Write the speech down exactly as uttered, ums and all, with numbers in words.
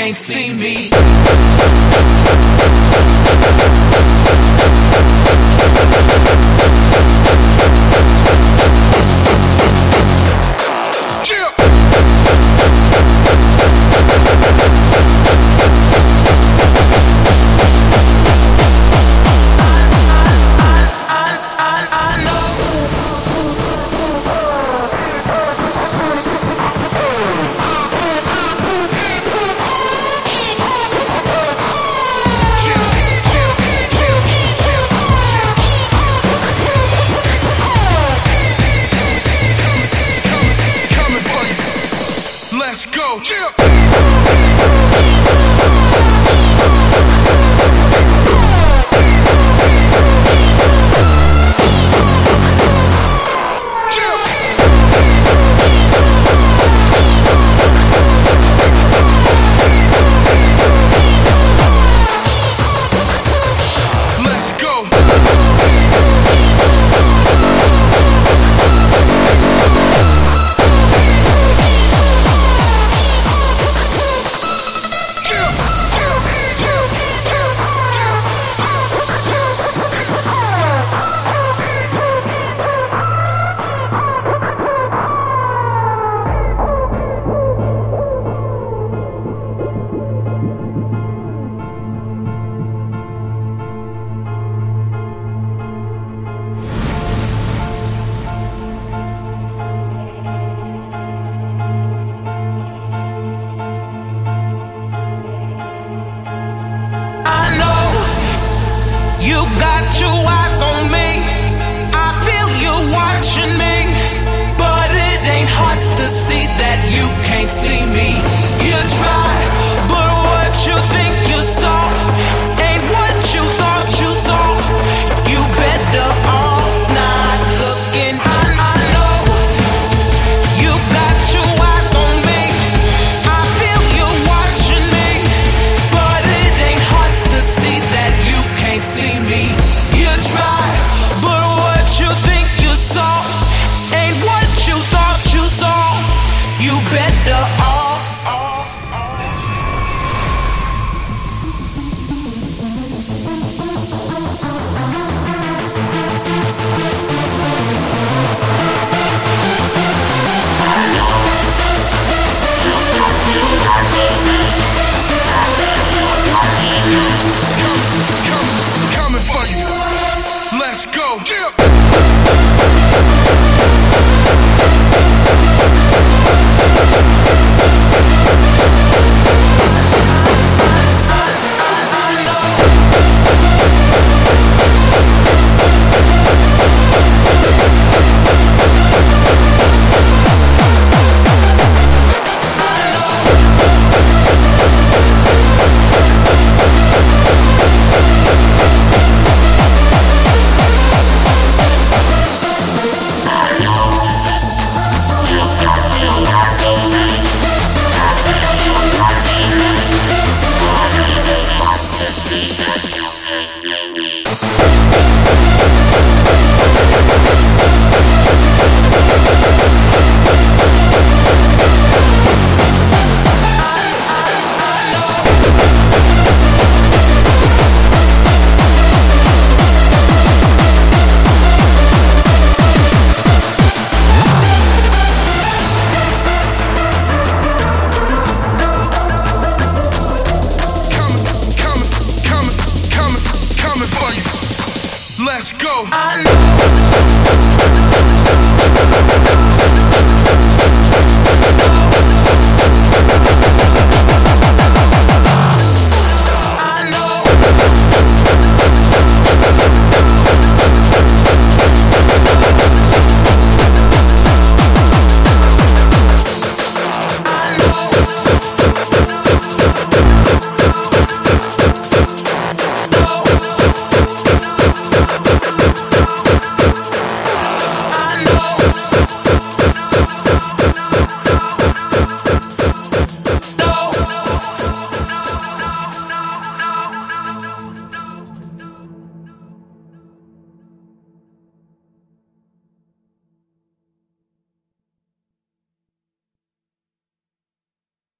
can't see me. You got your eyes on me, I feel you watching me, but it ain't hard to see that you can't see me. You try, but what you think you saw ain't what you thought you saw. You better off not looking. I, I know you got your eyes on me, I feel you watching me, but it ain't hard to see that you can't see me. You try, but what you think you saw ain't what you thought you saw. You better off, off, off. Coming for you. Let's go. Let's go. I know.